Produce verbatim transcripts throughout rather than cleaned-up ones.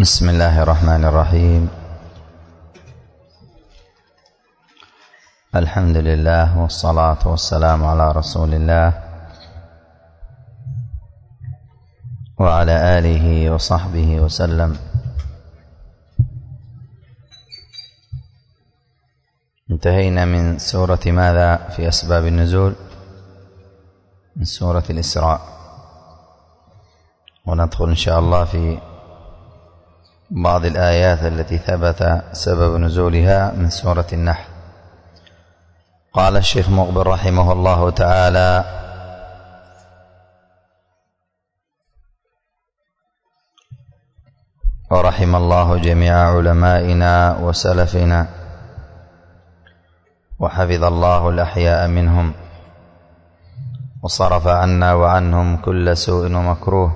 بسم الله الرحمن الرحيم. الحمد لله والصلاة والسلام على رسول الله وعلى آله وصحبه وسلم. انتهينا من سورة ماذا في أسباب النزول؟ من سورة الإسراء، وندخل إن شاء الله في بعض الآيات التي ثبت سبب نزولها من سورة النحل. قال الشيخ مقبل رحمه الله تعالى: ورحم الله جميع علمائنا وسلفنا وحفظ الله الأحياء منهم وصرف عنا وعنهم كل سوء ومكروه.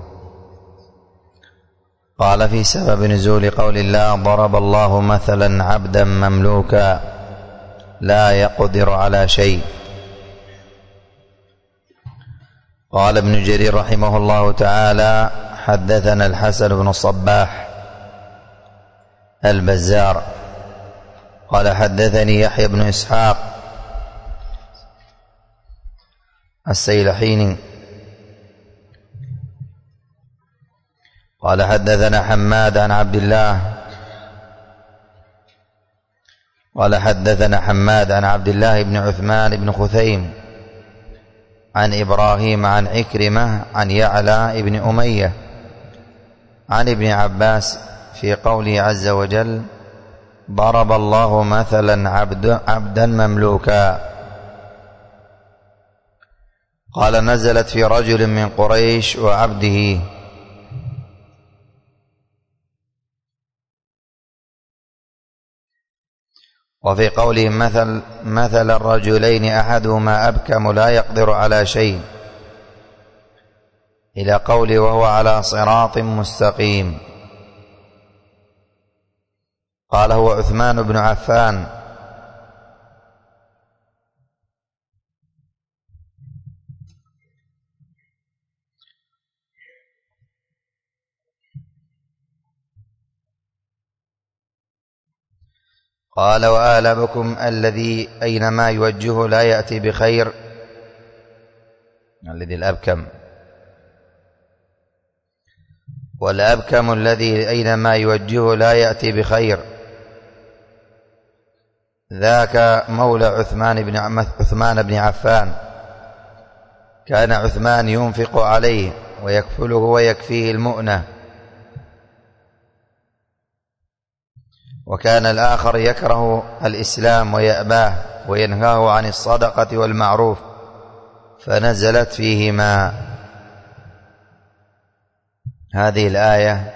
قال: في سبب نزول قول الله: ضرب الله مثلا عبدا مملوكا لا يقدر على شيء. قال ابن جرير رحمه الله تعالى: حدثنا الحسن بن الصباح البزار قال: حدثني يحيى بن إسحاق السيلحيني قال: حدثنا حماد عن عبد الله قال حدثنا حماد عن عبد الله بن عثمان بن خثيم عن إبراهيم عن عكرمة عن يعلى بن أمية عن ابن عباس في قوله عز وجل: ضرب الله مثلا عبد عبدا مملوكا. قال: نزلت في رجل من قريش وعبده. وفي قوله: مثل مثل الرجلين أحدهما أبكم لا يقدر على شيء، إلى قوله: وهو على صراط مستقيم. قال: هو عثمان بن عفان. قال: وآلبكم الذي أينما يوجهه لا يأتي بخير. الذي الأبكم، والأبكم الذي أينما يوجهه لا يأتي بخير، ذاك مولى عثمان بن عثمان بن عفان. كان عثمان ينفق عليه ويكفله ويكفيه المؤنة، وكان الآخر يكره الإسلام ويأباه وينهاه عن الصدقة والمعروف، فنزلت فيهما هذه الآية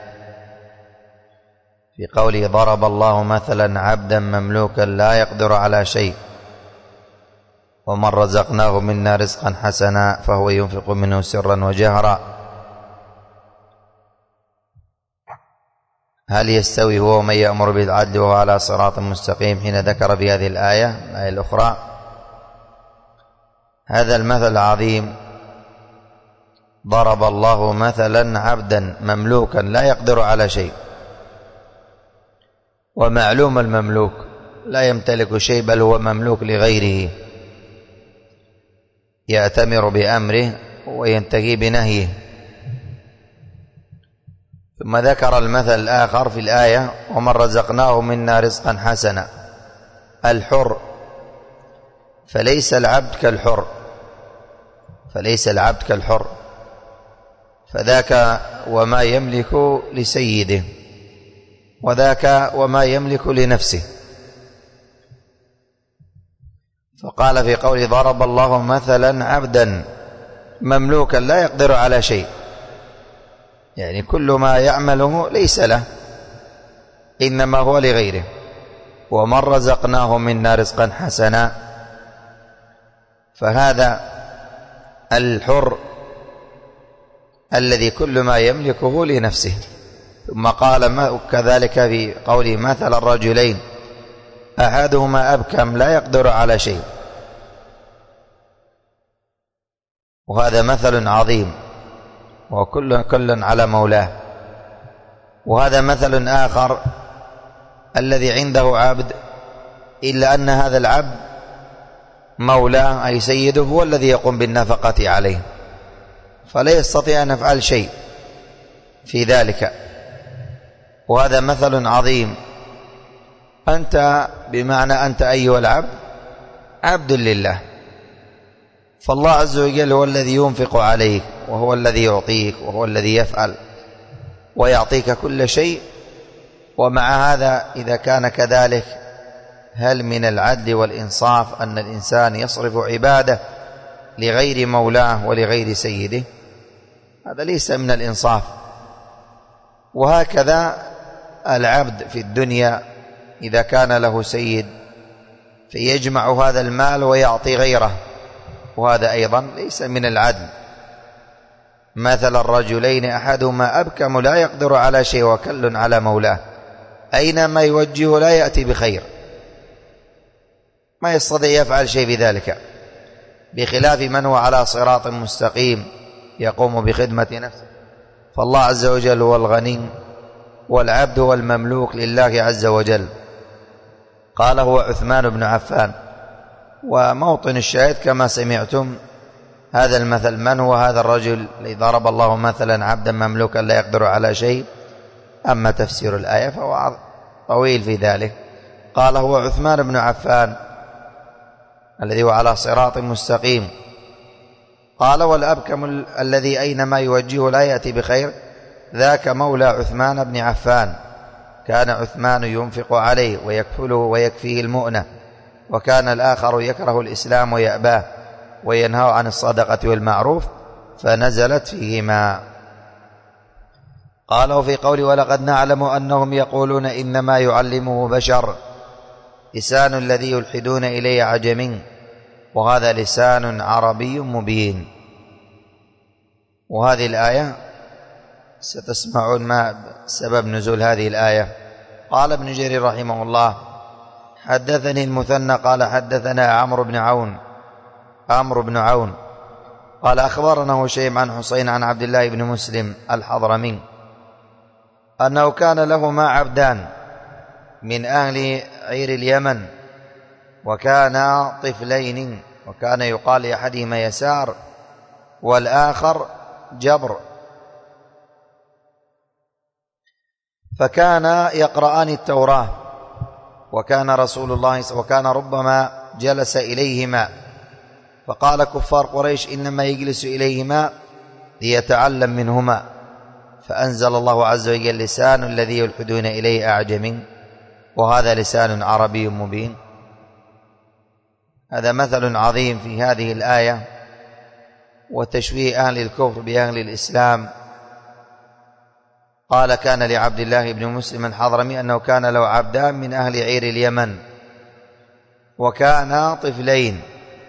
في قوله: ضرب الله مثلا عبدا مملوكا لا يقدر على شيء ومن رزقناه منا رزقا حسنا فهو ينفق منه سرا وجهرا هل يستوي هو ومن يأمر بالعدل وهو على صراط مستقيم. حين ذكر في هذه الآية الآية الأخرى هذا المثل العظيم: ضرب الله مثلا عبدا مملوكا لا يقدر على شيء. ومعلوم المملوك لا يمتلك شيء، بل هو مملوك لغيره، يأتمر بأمره وينتهي بنهيه. ثم ذكر المثل الآخر في الآية: ومن رزقناه منا رزقا حسنا. الحر، فليس العبد كالحر فليس العبد كالحر فذاك وما يملك لسيده، وذاك وما يملك لنفسه. فقال في قوله: ضرب الله مثلا عبدا مملوكا لا يقدر على شيء، يعني كل ما يعمله ليس له، إنما هو لغيره. ومن رزقناه منا رزقا حسنا، فهذا الحر الذي كل ما يملكه لنفسه. ثم قال كذلك في قوله: مثل الرجلين أحدهما أبكم لا يقدر على شيء. وهذا مثل عظيم، وكل كل على مولاه. وهذا مثل آخر، الذي عنده عبد إلا أن هذا العبد مولاه أي سيده هو الذي يقوم بالنفقة عليه، فلا يستطيع أن يفعل شيء في ذلك. وهذا مثل عظيم. أنت بمعنى أنت أيها العبد عبد لله، فالله عز وجل هو الذي ينفق عليك، وهو الذي يعطيك، وهو الذي يفعل ويعطيك كل شيء. ومع هذا إذا كان كذلك، هل من العدل والإنصاف أن الإنسان يصرف عباده لغير مولاه ولغير سيده؟ هذا ليس من الإنصاف. وهكذا العبد في الدنيا إذا كان له سيد فيجمع هذا المال ويعطي غيره، وهذا أيضا ليس من العدل. مثل الرجلين أحدهما أبكم لا يقدر على شيء وكل على مولاه، أينما يوجهه لا يأتي بخير، ما يستطيع يفعل شيء في ذلك، بخلاف من هو على صراط مستقيم يقوم بخدمة نفسه. فالله عز وجل هو الغني، والعبد هو المملوك لله عز وجل. قال هو عثمان بن عفان. وموطن الشاهد كما سمعتم هذا المثل. من هو هذا الرجل الذي ضرب الله مثلا عبدا مملوكا لا يقدر على شيء؟ أما تفسير الآية فهو طويل في ذلك. قال هو عثمان بن عفان الذي هو على صراط مستقيم. قال والأبكم الذي أينما يوجهه لا يأتي بخير، ذاك مولى عثمان بن عفان، كان عثمان ينفق عليه ويكفله ويكفيه المؤنة، وكان الآخر يكره الإسلام ويأباه وينهى عن الصدقة والمعروف، فنزلت فيهما. قالوا في قوله ولقد نعلم أنهم يقولون إنما يعلمه بشر، لسان الذي يلحدون إليه عجمي، وهذا لسان عربي مبين. وهذه الآية ستسمعون ما سبب نزول هذه الآية. قال ابن جرير رحمه الله حدثني المثنى قال حدثنا عمرو بن عون عمرو بن عون قال أخبرنا هشيم عن حسين عن عبد الله بن مسلم الحضرمي أنه كان لهما عبدان من أهل عير اليمن، وكان طفلين، وكان يقال لأحدهما يسار والآخر جبر، فكان يقرآن التوراة، وكان رسول الله وكان ربما جلس إليهما، فقال كفار قريش إنما يجلس إليهما ليتعلم منهما، فأنزل الله عز وجل لسان الذي يلحدون إليه أعجمي، وهذا لسان عربي مبين. هذا مثل عظيم في هذه الآية، وتشويه أهل الكفر بأهل الإسلام. قال كان لعبد الله بن مسلم الحضرمي أنه كان له عبدان من أهل عير اليمن، وكان طفلين،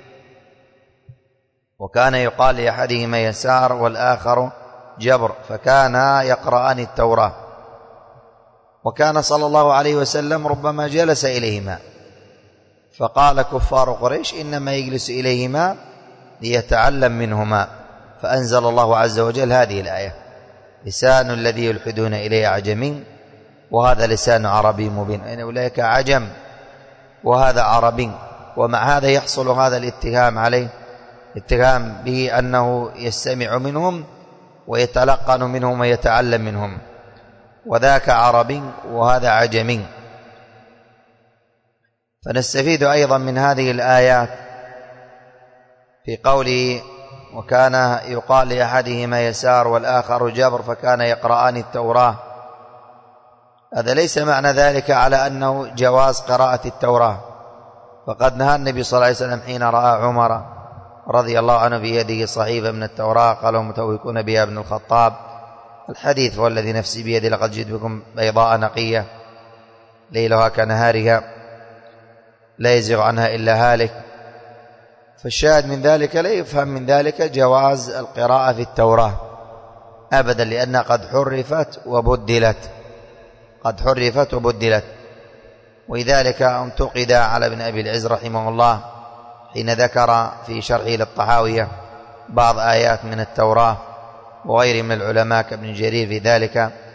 وكان يقال لأحدهما يسار والآخر جبر، فكان يقرآن التوراة، وكان صلى الله عليه وسلم ربما جلس إليهما، فقال كفار قريش إنما يجلس إليهما ليتعلم منهما، فأنزل الله عز وجل هذه الآية لسان الذي يلحدون إليه عجمي، وهذا لسان عربي مبين، أين أولئك عجم وهذا عربي. ومع هذا يحصل هذا الاتهام عليه، اتهام به أنه يستمع منهم ويتلقن منهم ويتعلم منهم، وذاك عربي وهذا عجمي. فنستفيد أيضا من هذه الآيات في قوله وكان يقال لأحدهما يسار والآخر جبر فكان يقرآن التوراة، هذا ليس معنى ذلك على أنه جواز قراءة التوراة، فقد نهى النبي صلى الله عليه وسلم حين رأى عمر رضي الله عنه في يده صحيفة من التوراة قالوا متوكون بها ابن الخطاب، الحديث والذي نفسي بيدي لقد جئت بكم بيضاء نقية ليلها كنهارها لا يزغ عنها إلا هالك. فالشاهد من ذلك لا يفهم من ذلك جواز القراءة في التوراة أبدا، لأنها قد حرفت وبدلت قد حرفت وبدلت. ولذلك انتقد على ابن أبي العز رحمه الله حين ذكر في شرحه للطحاوية بعض آيات من التوراة وغيره من العلماء كابن جرير في ذلك،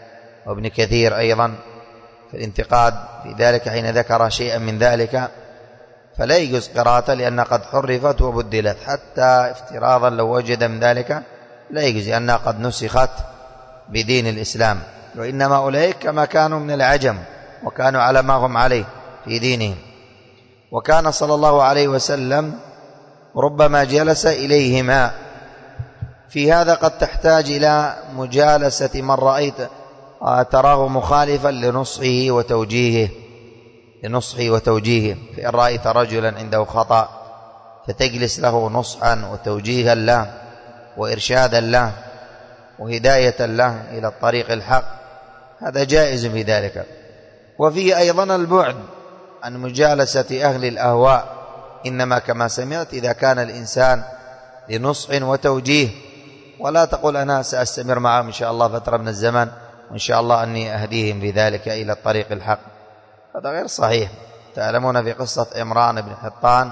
وابن كثير أيضا في الانتقاد في ذلك حين ذكر شيئا من ذلك، فلا يجوز قراءته لأنها قد حرفت وبدلت، حتى افتراضا لو وجد من ذلك لا يجوز لأنها قد نسخت بدين الإسلام. وإنما أولئك كما كانوا من العجم وكانوا على ما هم عليه في دينهم. وكان صلى الله عليه وسلم ربما جلس إليهما. في هذا قد تحتاج إلى مجالسة من رأيت تراه مخالفا لنصحه وتوجيهه لنصحه وتوجيهه فإن رأيت رجلا عنده خطأ فتجلس له نصحا وتوجيها له وإرشادا له وهداية له إلى الطريق الحق، هذا جائز في ذلك. وفيه أيضا البعد عن مجالسة أهل الأهواء، إنما كما سمعت إذا كان الإنسان لنصح وتوجيه، ولا تقول أنا سأستمر معهم إن شاء الله فترة من الزمن وإن شاء الله أني أهديهم بذلك إلى الطريق الحق، هذا غير صحيح. تعلمون في قصة عمران بن حطان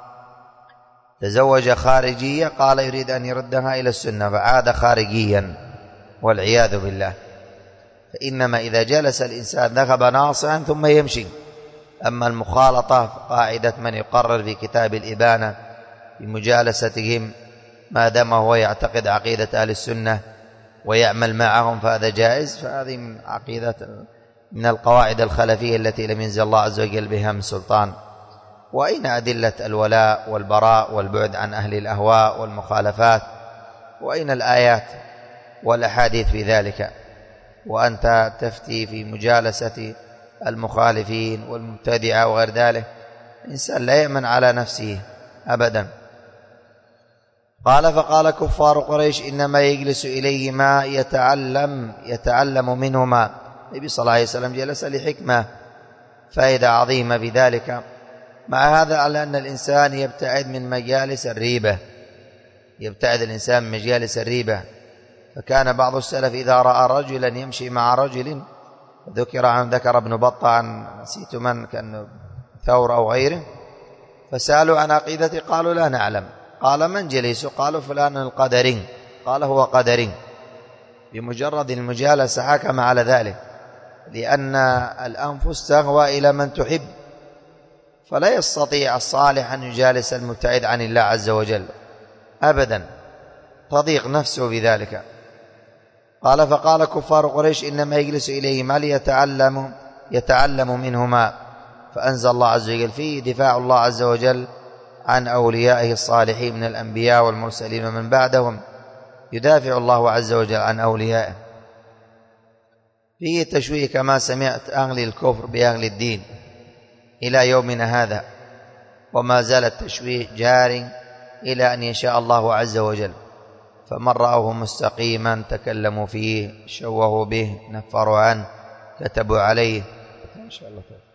تزوج خارجية، قال يريد أن يردها إلى السنة فعاد خارجيا والعياذ بالله. فإنما إذا جلس الإنسان ذهب ناصحا ثم يمشي. أما المخالطة قاعدة من يقرر في كتاب الإبانة بمجالستهم ما دام هو يعتقد عقيدة أهل السنة ويعمل معهم فهذا جائز، فهذه من عقيدة من القواعد الخلفية التي لم ينزل الله عز وجل بها من سلطان. وأين أدلة الولاء والبراء والبعد عن أهل الأهواء والمخالفات؟ وأين الآيات والأحاديث في ذلك؟ وأنت تفتي في مجالسة المخالفين والمبتدعة وغير ذلك، الإنسان لا يأمن على نفسه أبدا. قال فقال كفار قريش إنما يجلس إليهما يتعلم يتعلم منهما. النبي صلى الله عليه وسلم جلس لحكمة، فائدة عظيمة بذلك. مع هذا على أن الإنسان يبتعد من مجالس الريبة، يبتعد الإنسان من مجالس الريبة. فكان بعض السلف إذا رأى رجلا يمشي مع رجل، ذكر عن ذكر ابن بطة عن نسيت من كان ثور أو غيره، فسألوا عن عقيدته قالوا لا نعلم. قال من جليس؟ قالوا فلان القدري. قال هو قدري. بمجرد المجالسة حكم على ذلك، لأن الأنفس تهوى إلى من تحب، فلا يستطيع الصالح أن يجالس المبتعد عن الله عز وجل أبدا، تضيق نفسه بذلك. قال فقال كفار قريش إنما يجلس إليهما ليتعلم يتعلم منهما. فأنزل الله عز وجل فيه دفاع الله عز وجل عن أوليائه الصالحين من الأنبياء والمرسلين ومن بعدهم، يدافع الله عز وجل عن أوليائه. فيه تشويه كما سمعت أهل الكفر بأهل الدين إلى يومنا هذا، وما زال التشويه جار إلى أن يشاء الله عز وجل. فمن رأوه مستقيما تكلموا فيه، شوهوا به، نفروا عنه، كتبوا عليه. إن شاء الله.